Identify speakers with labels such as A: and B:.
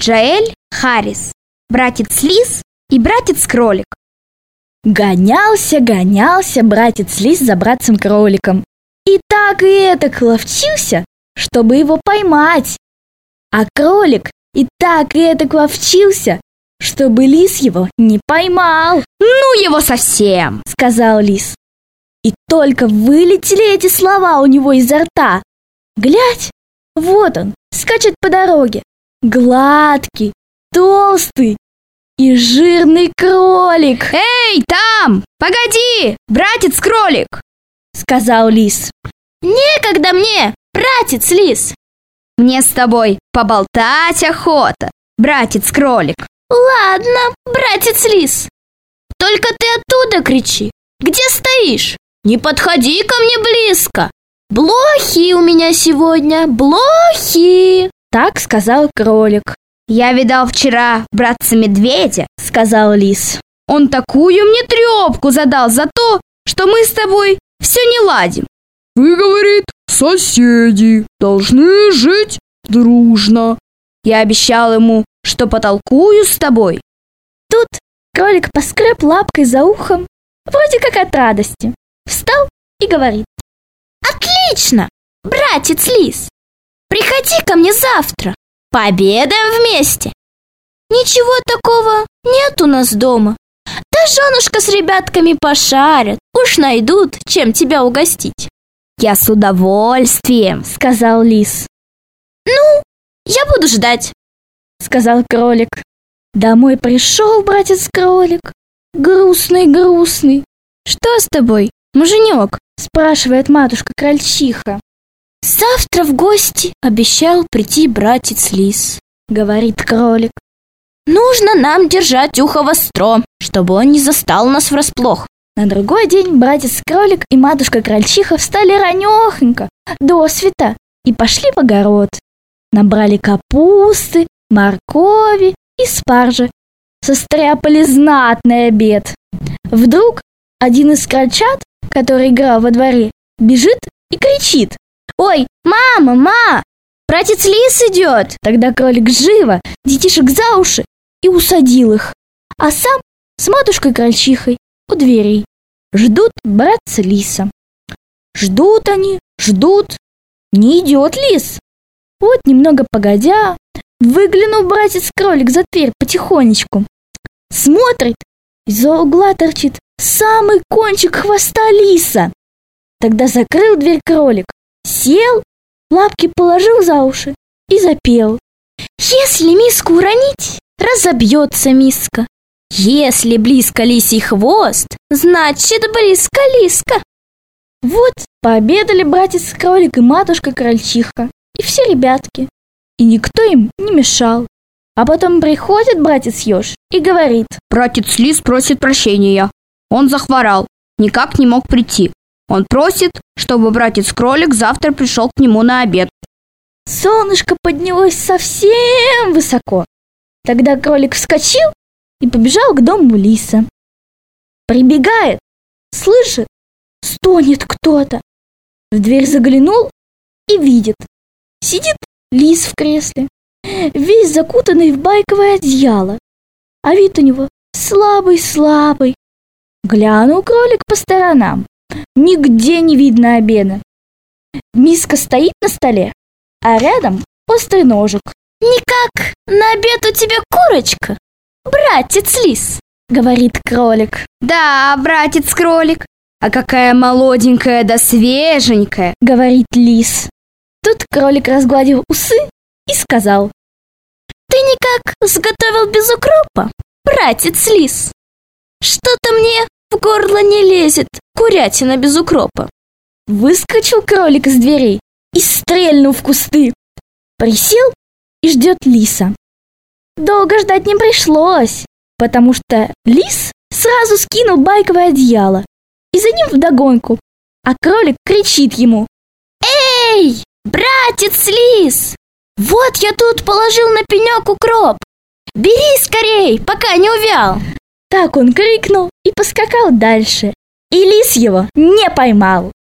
A: Джоэль, Харрис, братец-лис и братец-кролик.
B: Гонялся братец-лис за братцем-кроликом. И так и этак ловчился, чтобы его поймать. А кролик и так и этак ловчился, чтобы лис его не поймал.
A: «Ну его совсем!»
B: — сказал лис. И только вылетели эти слова у него изо рта. Глядь, вот он, скачет по дороге. Гладкий, толстый и жирный кролик.
A: «Эй, там! Погоди, братец-кролик!»
B: — сказал лис.
C: «Некогда мне, братец-лис!»
A: «Мне с тобой поболтать охота, братец-кролик!»
C: «Ладно, братец-лис, только ты оттуда кричи, где стоишь, не подходи ко мне близко. Блохи у меня сегодня, блохи!»
B: Так сказал кролик.
A: «Я видал вчера братца-медведя», —
B: сказал лис.
A: «Он такую мне трепку задал за то, что мы с тобой все не ладим.
D: Вы, говорит, соседи, должны жить дружно.
A: Я обещал ему, что потолкую с тобой».
B: Тут кролик поскреб лапкой за ухом, вроде как от радости. Встал и говорит:
C: «Отлично, братец-лис, приходи ко мне завтра, пообедаем вместе. Ничего такого нет у нас дома. Да женушка с ребятками пошарят, уж найдут, чем тебя угостить».
A: «Я с удовольствием», —
B: сказал лис.
C: «Ну, я буду ждать»,
B: — сказал кролик. Домой пришел братец-кролик, грустный.
A: «Что с тобой, муженек?»
B: — спрашивает матушка-крольчиха.
C: «Завтра в гости обещал прийти братец-лис»,
B: — говорит кролик.
C: «Нужно нам держать ухо востро, чтобы он не застал нас врасплох».
B: На другой день братец-кролик и матушка-крольчиха встали ранехонько, досвета, и пошли в огород. Набрали капусты, моркови и спаржи. Состряпали знатный обед. Вдруг один из крольчат, который играл во дворе, бежит и кричит:
C: «Ой, мама, братец-лис идет!»
B: Тогда кролик живо детишек за уши и усадил их, а сам с матушкой-крольчихой у дверей. Ждут братца-лиса. Ждут они, не идет лис. Вот немного погодя, выглянул братец-кролик за дверь потихонечку. Смотрит, из-за угла торчит самый кончик хвоста лиса. Тогда закрыл дверь кролик, сел, лапки положил за уши и запел:
C: «Если миску уронить, разобьется миска. Если близко лисий хвост, значит близко лиска».
B: Вот пообедали братец-кролик и матушка-крольчиха, и все ребятки, и никто им не мешал. А потом приходит братец-еж и говорит:
A: «Братец-лис просит прощения. Он захворал, никак не мог прийти. Он просит, чтобы братец-кролик завтра пришел к нему на обед».
B: Солнышко поднялось совсем высоко. Тогда кролик вскочил и побежал к дому лиса. Прибегает, слышит, стонет кто-то. В дверь заглянул и видит: сидит лис в кресле, весь закутанный в байковое одеяло, а вид у него слабый. Глянул кролик по сторонам, нигде не видно обеда. Миска стоит на столе, а рядом острый ножик.
C: «Никак на обед у тебя курочка, братец-лис»,
B: — говорит кролик.
A: «Да, братец-кролик, а какая молоденькая да свеженькая»,
B: — говорит лис. Тут кролик разгладил усы и сказал:
C: «Ты никак сготовил без укропа, братец-лис? Что-то мне в горло не лезет курятина без укропа».
B: Выскочил кролик из дверей и стрельнул в кусты. Присел и ждет лиса. Долго ждать не пришлось, потому что лис сразу скинул байковое одеяло и за ним вдогонку, а кролик кричит ему:
C: «Эй, братец-лис, вот я тут положил на пенек укроп, бери скорей, пока не увял».
B: Так он крикнул и поскакал дальше, и лис его не поймал.